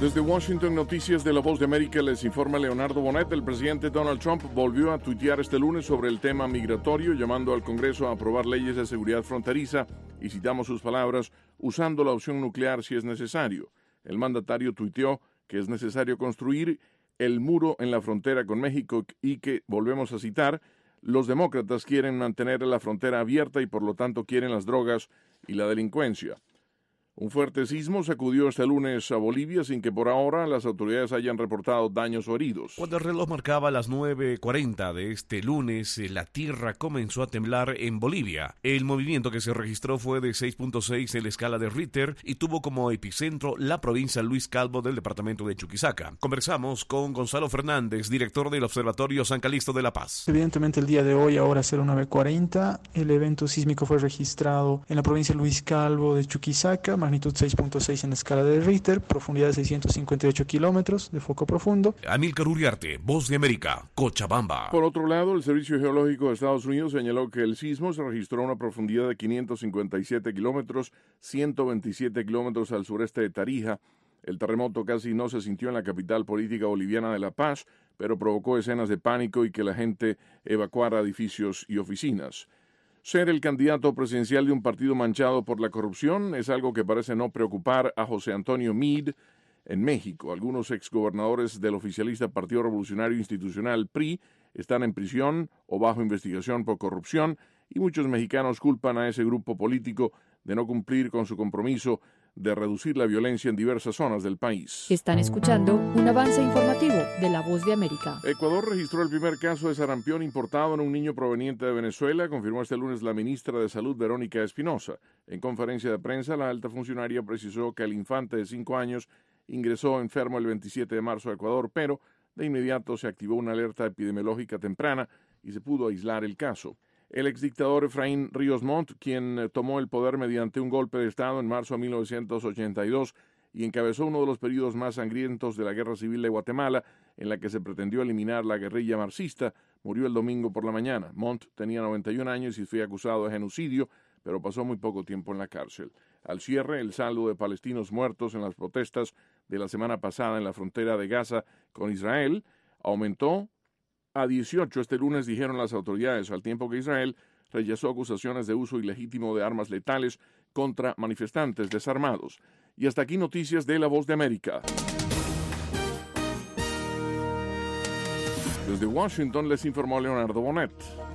Desde Washington, noticias de La Voz de América, les informa Leonardo Bonet. El presidente Donald Trump volvió a tuitear este lunes sobre el tema migratorio, llamando al Congreso a aprobar leyes de seguridad fronteriza, y citamos sus palabras, usando la opción nuclear si es necesario. El mandatario tuiteó que es necesario construir el muro en la frontera con México y que, volvemos a citar, los demócratas quieren mantener la frontera abierta y por lo tanto quieren las drogas y la delincuencia. Un fuerte sismo sacudió este lunes a Bolivia sin que por ahora las autoridades hayan reportado daños o heridos. Cuando el reloj marcaba las 9:40 de este lunes, la tierra comenzó a temblar en Bolivia. El movimiento que se registró fue de 6.6 en la escala de Richter y tuvo como epicentro la provincia Luis Calvo del departamento de Chuquisaca. Conversamos con Gonzalo Fernández, director del Observatorio San Calixto de La Paz. Evidentemente el día de hoy, ahora 09:40, el evento sísmico fue registrado en la provincia Luis Calvo de Chuquisaca, magnitud 6.6 en la escala de Richter, profundidad de 658 kilómetros de foco profundo. Amílcar Uriarte, Voz de América, Cochabamba. Por otro lado, el Servicio Geológico de Estados Unidos señaló que el sismo se registró a una profundidad de 557 kilómetros, 127 kilómetros al sureste de Tarija. El terremoto casi no se sintió en la capital política boliviana de La Paz, pero provocó escenas de pánico y que la gente evacuara edificios y oficinas. Ser el candidato presidencial de un partido manchado por la corrupción es algo que parece no preocupar a José Antonio Meade en México. Algunos exgobernadores del oficialista Partido Revolucionario Institucional, PRI, están en prisión o bajo investigación por corrupción y muchos mexicanos culpan a ese grupo político de no cumplir con su compromiso de reducir la violencia en diversas zonas del país. Están escuchando un avance informativo de La Voz de América. Ecuador registró el primer caso de sarampión importado en un niño proveniente de Venezuela, confirmó este lunes la ministra de Salud, Verónica Espinosa. En conferencia de prensa, la alta funcionaria precisó que el infante de 5 años ingresó enfermo el 27 de marzo a Ecuador, pero de inmediato se activó una alerta epidemiológica temprana y se pudo aislar el caso. El exdictador Efraín Ríos Montt, quien tomó el poder mediante un golpe de Estado en marzo de 1982 y encabezó uno de los periodos más sangrientos de la Guerra Civil de Guatemala, en la que se pretendió eliminar la guerrilla marxista, murió el domingo por la mañana. Montt tenía 91 años y fue acusado de genocidio, pero pasó muy poco tiempo en la cárcel. Al cierre, el saldo de palestinos muertos en las protestas de la semana pasada en la frontera de Gaza con Israel aumentó a 18 este lunes, dijeron las autoridades, al tiempo que Israel rechazó acusaciones de uso ilegítimo de armas letales contra manifestantes desarmados. Y hasta aquí noticias de La Voz de América. Desde Washington les informó Leonardo Bonet.